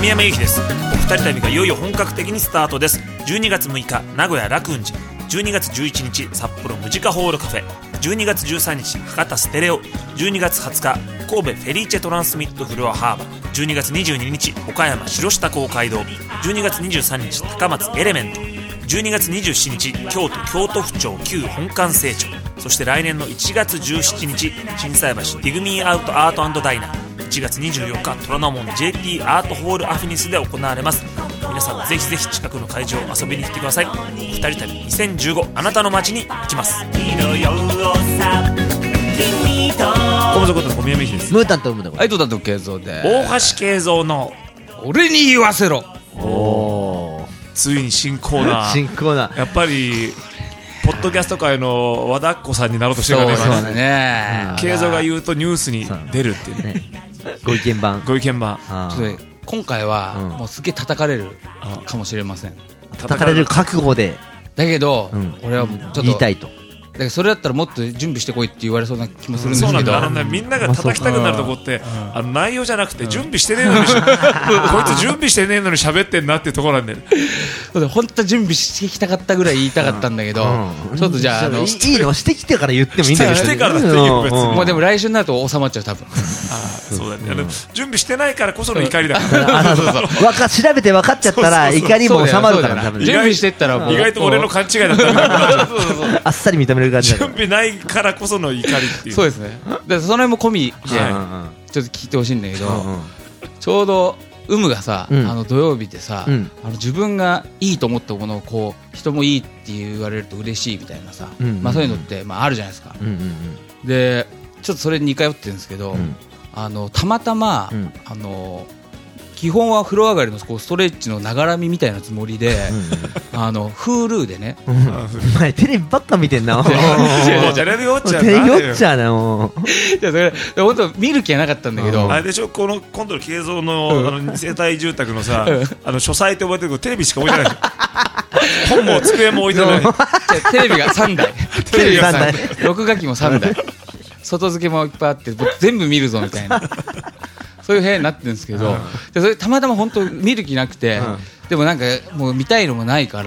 小宮山由紀です。お二人旅がいよいよ本格的にスタートです。12月6日名古屋楽雲寺、12月11日札幌ムジカホールカフェ、12月13日博多ステレオ、12月20日神戸フェリーチェトランスミットフロアハーバー、12月22日岡山白下公会堂、12月23日高松エレメント、12月27日京都府庁旧本館成長、そして来年の1月17日心斎橋ディグミーアウトアート&ダイナー、1月24日虎ノ門 JT アートホールアフィニスで行われます。皆さんぜひぜひ近くの会場遊びに来てください。二人旅2015、あなたの街に行きます。小室こと小宮山由紀です。 ムータンとムータン、 はい、どうだと慶三で大橋慶三の俺に言わせろ。 おついに新コーナー新コーナー、 やっぱりポッドキャスト界の和田っ子さんになろうとしてるからそうね。 慶三が言うとニュースに出るっていうね、 ご意見番ご意見番。 ちょっとね、今回はもうすげえ叩かれるかもしれません。 叩かれる覚悟でだけど、俺はちょっと言いたいと。 だからそれだったらもっと準備してこいって言われそうな気もするんですけど、 そうなんだ、みんなが叩きたくなるとこって、内容じゃなくて準備してねえのにこいつ準備してねえのに喋ってんなっていうところなんだよ。 本当は準備してきたかったぐらい言いたかったんだけど、ちょっとじゃあいいのしてきてから言ってもいいんだけど、 してからだっていいよ別に。 もうでも来週になると収まっちゃう多分。 そうだね、準備してないからこその怒りだから。 調べて分かっちゃったら怒りも収まるから、 準備してったら意外と俺の勘違いだったみたいな。 あっさり認める感じだ。 準備ないからこその怒りっていう。 そうですね。でその辺も込みでちょっと聞いてほしいんだけど、ちょうど有無がさ、土曜日でさ、自分がいいと思ったものをこう人もいいって言われると嬉しいみたいなさ、まあそういうのってまああるじゃないですか。でちょっとそれに似通ってるんですけど、たまたま基本は風呂上がりのこうストレッチのながらみみたいなつもりで、Hulu でね、 お前テレビばっか見てんな。 テレビウォッチャーテレビウォッチャーだよ。 いやそれ本当見る気はなかったんだけど、 あれでしょ、今度の慶三の世帯住宅のさ、書斎って覚えてるけどテレビしか置いてない。本も机も置いてない。 テレビが3台、テレビが3台、録画機も3台、外付けもいっぱいあって全部見るぞみたいな。そういう部屋になってるんですけど、でそれたまたま本当見る気なくて、でもなんかもう見たいのもないから、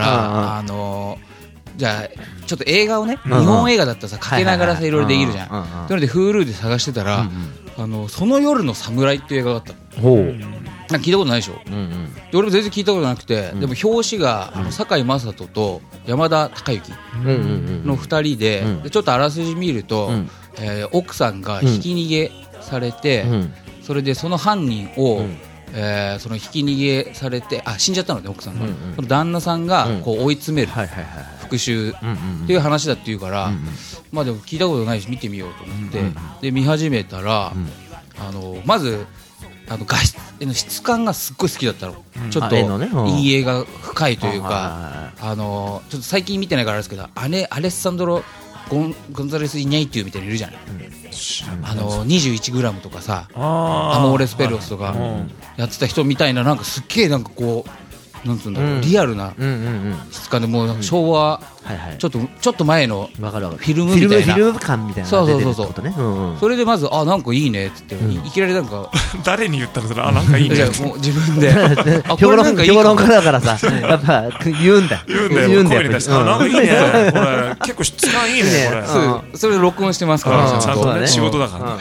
じゃあちょっと映画をね、日本映画だったらさかけながらさいろいろできるじゃん。なので Hulu で探してたら、その夜の侍っていう映画があったの。なんか聞いたことないでしょ。で俺も全然聞いたことなくて、でも表紙が堺雅人と山田孝之の2人で、ちょっとあらすじ見ると、奥さんがひき逃げされて、それでその犯人を、その引き逃げされて死んじゃったので奥さんが、その旦那さんがこう追い詰める復讐っていう話だっていうから、まあでも聞いたことないし見てみようと思って、で見始めたら、まず画質の質感がすっごい好きだったの。ちょっといい映画深いというか、ちょっと最近見てないからあれですけど、アレッサンドロゴンザレス・イニャイティみたいにいるじゃない。21g とかさ、アモーレスペロスとかやってた人みたいな、なんかすっげえなんかこうなんつうんだろう、リアルな質感で、もうなんか昭和ちょっと前のフィルムみたいな、 フィルム感みたいなのが出てるってことね。 それでまずなんかいいねって言って、いきなりなんか誰に言ったのそれ、なんかいいね。 もう自分で評論家だからさ、やっぱ言うんだよ声に出して、なんかいいねこれ、結構質感いいねこれ。それ録音してますから、 ちゃんとね仕事だから。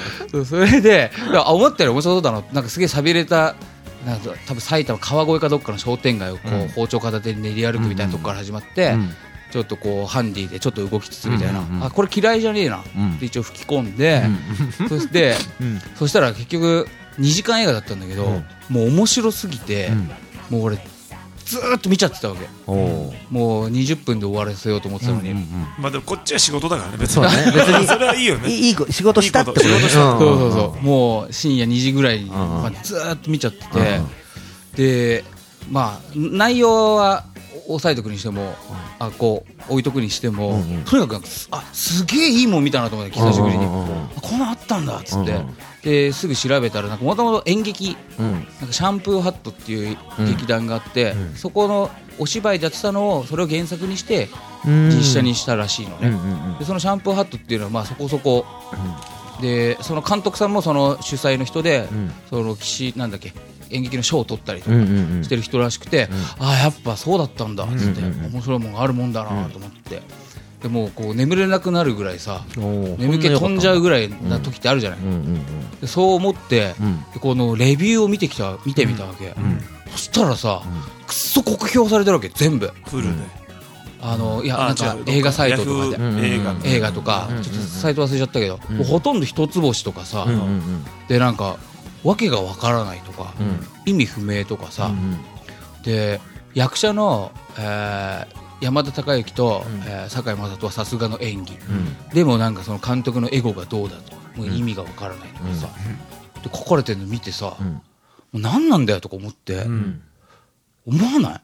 それで思ったより面白そうだな、なんかすげえ寂れた、なんか多分埼玉川越かどっかの商店街をこう包丁片手に練り歩くみたいなとこから始まって、ちょっとこうハンディでちょっと動きつつみたいな、これ嫌いじゃねえなって一応吹き込んで、そしたら結局2時間映画だったんだけど、もう面白すぎて、もう俺ずーっと見ちゃってたわけ。もう20分で終わらせようと思ってたのに、 まあでもこっちは仕事だからね、別にそれはいいよね。 いい仕事したってことね。 そうもう深夜2時ぐらいにずーっと見ちゃってて、でまあ内容は抑えとくにしても、こう置いとくにしても、とにかくすげえいいもん見たなと思って、久しぶりにこんなんあったんだっつって、ですぐ調べたら、なんかもともと演劇、なんかシャンプーハットっていう劇団があって、そこのお芝居でやってたのをそれを原作にして実写にしたらしいのね。でそのシャンプーハットっていうのはまあそこそこで、その監督さんもその主催の人で、そのなんだっけ演劇の賞を取ったりとかしてる人らしくて、ああやっぱそうだったんだっつって、面白いもんがあるもんだなと思って、でもうこう眠れなくなるぐらいさ、眠気飛んじゃうぐらいな時ってあるじゃない。でそう思って、でこのレビューを見てみたわけ、そしたらさ、くっそ酷評されてるわけ全部。 フルでいやなんか映画サイトとかで映画とかちょっとサイト忘れちゃったけど、もうほとんど一つ星とかさ、でなんかわけがわからないとか、意味不明とかさ、で役者の山田孝之と堺雅人はさすがの演技、でもなんかその監督のエゴがどうだとか、もう意味がわからないとかさ、で書かれてるの見てさ、もう何なんだよとか思って、思わない？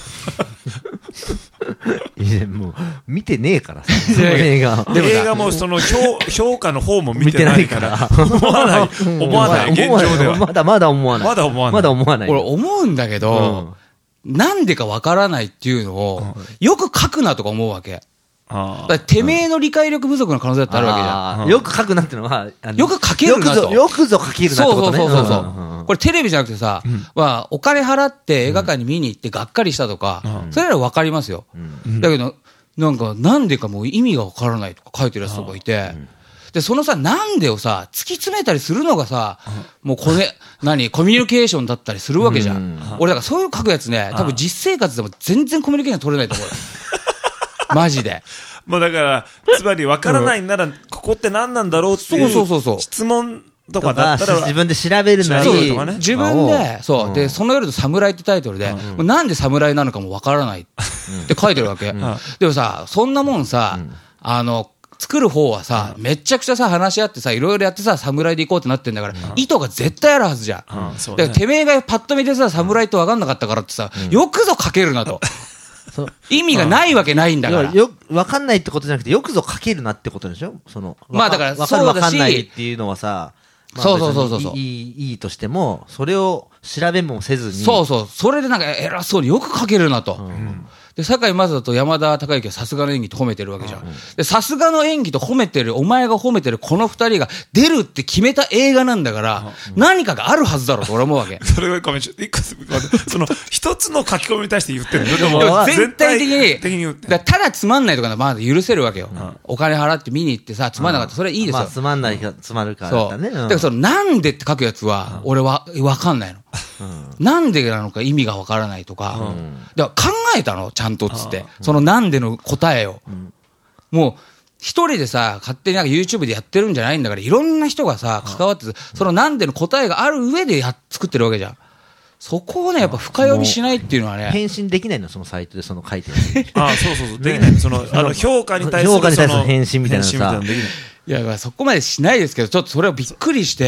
いやもう見てねえからさ、映画映画もその評価の方も見てないから思わない現状ではまだ思わない俺思うんだけど、なんでかわからないっていうのをよく書くなとか思うわけ。だてめえの理解力不足の可能性だってあるわけじゃん。 よく書くなってのはよく書けるなと、 よくぞ書けるなってことね。 そうこれテレビじゃなくてさ、お金払って映画館に見に行ってがっかりしたとか、それらわかりますよ。だけどなんでかもう意味がわからないとか書いてるやつとかいて、でそのさなんでをさ突き詰めたりするのがさ、もうコミュニケーションだったりするわけじゃん。俺だからそういう書くやつね、多分実生活でも全然コミュニケーション取れないと思う。マジで。 もうだからつまり分からないなら、ここって何なんだろうっていう質問とかだったら自分で調べるなり、 自分ででその夜の侍ってタイトルで、なんで侍なのかも分からないって書いてるわけ。でもさそんなもんさ、作る方はさ、めちゃくちゃさ話し合ってさいろいろやってさ侍で行こうってなってんだから、意図が絶対あるはずじゃん。だからてめえがパッと見てさ侍って分かんなかったからってさ、よくぞ書けるなと。意味がないわけないんだから。 分かんないってことじゃなくて、よくぞ書けるなってことでしょ。 まあだから分かる分かんないっていうのはさ、 そういいとしても、それを調べもせずに、 それでなんか偉そうによく書けるなと。で堺雅人と山田孝之はさすがの演技と褒めてるわけじゃん。でさすがの演技と褒めてるお前が褒めてるこの二人が出るって決めた映画なんだから、何かがあるはずだろうと俺は思うわけ。 それはごめん、その一つの書き込みに対して言ってるの。 でも全体的に言ってる。 ただつまんないとかまだ許せるわけよ。お金払って見に行ってさつまんなかったらそれはいいですよ。 つまんないかつまるからだったね。 だからそのなんでって書くやつは俺は分かんないの。なんでなのか意味が分からないとか、だから考えたのちゃんとっつって、そのなんでの答えを、もう一人でさ勝手になんか YouTube でやってるんじゃないんだから、いろんな人がさ関わってそのなんでの答えがある上で作ってるわけじゃん。そこをねやっぱ深読みしないっていうのはね、 返信できないのそのサイトでその書いてる。 そうできない。その評価に対する返信みたいなさ。 いやそこまでしないですけど、ちょっとそれはびっくりして、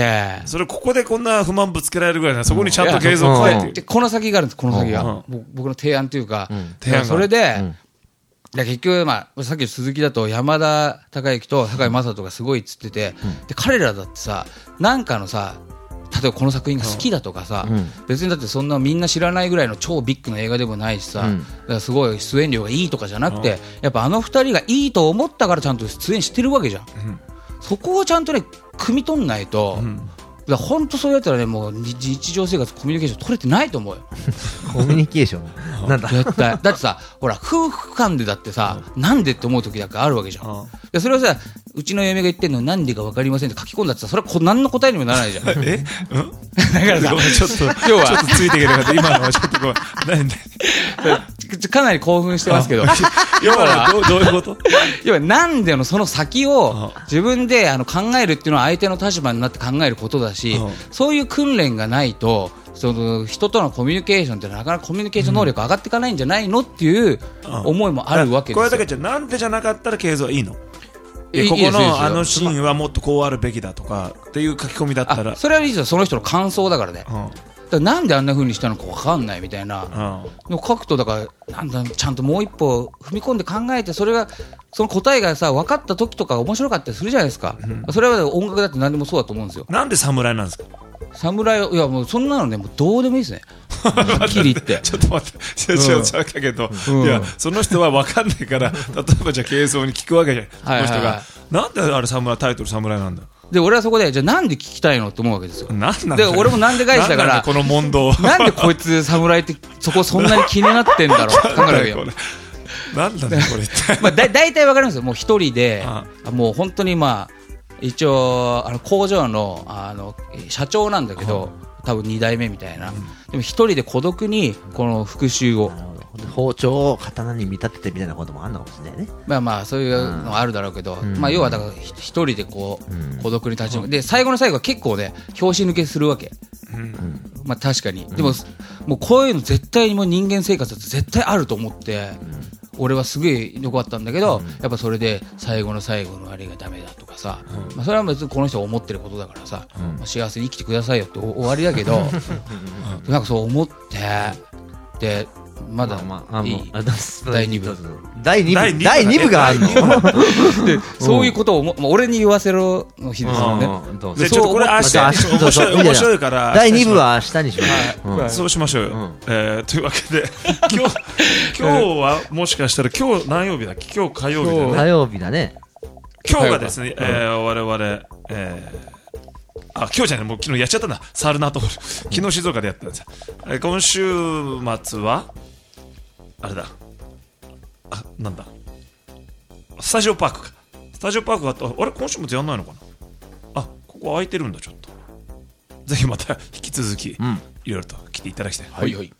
それここでこんな不満ぶつけられるぐらいな、そこにちゃんと継続書いて、 この先があるんです。この先が僕の提案というか、それで結局さっきの鈴木だと山田孝之と堺雅人がすごいっつってて、で彼らだってさなんかのさ例えばこの作品が好きだとかさ、別にだってそんなみんな知らないぐらいの超ビッグな映画でもないしさ、だからすごい出演料がいいとかじゃなくて、やっぱあの二人がいいと思ったからちゃんと出演してるわけじゃん。そこをちゃんとね汲み取んないと、本当そうやったらねもう日常生活コミュニケーション取れてないと思うよ。 コミュニケーションなんだ絶対だってさほら夫婦間でだってさ、なんでって思う時なんかあるわけじゃん。でそれをさうちの嫁が言ってんのなんでか分かりませんって書き込んだってさ、それは何の答えにもならないじゃん。だからさちょっと今日はちょっとついていけなかった。今のはちょっとこうなんでかなり興奮してますけど要はどういうこと？ 要はなんでのその先を自分で考えるっていうのは相手の立場になって考えることだし、そういう訓練がないとその人とのコミュニケーションってなかなかコミュニケーション能力上がっていかないんじゃないのっていう思いもあるわけですよ。 これだけじゃなんでじゃなかったら継続はいいの？ここのあのシーンはもっとこうあるべきだとかっていう書き込みだったら、 それはいいですよ。その人の感想だからね。だからなんであんな風にしたのか分かんないみたいなの書くと、だからなんだちゃんともう一歩踏み込んで考えて、それがその答えがさ分かった時とか面白かったりするじゃないですか。それは音楽だって何でもそうだと思うんですよ。 なんで侍なんですか？ 侍いやもうそんなのねもうどうでもいいですね。はっきり言ってちょっと待って、だけど、いやその人は分かんないから例えばじゃあ軽装に聞くわけじゃん、この人がなんであれタイトル侍なんだ。 で俺はそこでじゃあなんで聞きたいのって思うわけですよ。 なんで俺もなんで返したから、 この問答なんでこいつ侍ってそこそんなに気になってんだろうって考えるわけよ。 なんだねこれってまあ大体わかりますよ。もう一人でもう本当にまあ一応工場の社長なんだけど、多分2代目みたいな、でも一人で孤独にこの復讐を、 包丁を刀に見立ててみたいなこともあるのかもしれないね。 まあまあそういうのはあるだろうけど、まあ要はだから一人でこう孤独に立ち向かって、で最後の最後は結構ね拍子抜けするわけ。まあ確かに、でももうこういうの絶対にもう人間生活だと絶対あると思って、俺はすげえ良かったんだけど、やっぱそれで最後の最後のあれがダメだとかさ、まあそれは別にこの人が思ってることだからさ、まあ幸せに生きてくださいよって終わりだけど、なんかそう思ってでまだいい第2部第2部があるのでそういうことを俺に言わせろの日ですよね。 じゃあちょっとこれ明日面白いから第2部は明日にしましょう。 そうしましょうよ。というわけで今日はもしかしたら今日何曜日だっけ？今日火曜日だね。 火曜日だね。 今日がですね我々今日じゃない、もう昨日やっちゃったんだ、サルナートホール昨日静岡でやったんですよ。今週末はあれだ、なんだ、スタジオパークか。スタジオパークがあった。あれ今週末やんないのかな。ここ空いてるんだ。ちょっとぜひまた引き続きいろいろと来ていただきたい。 はいはい。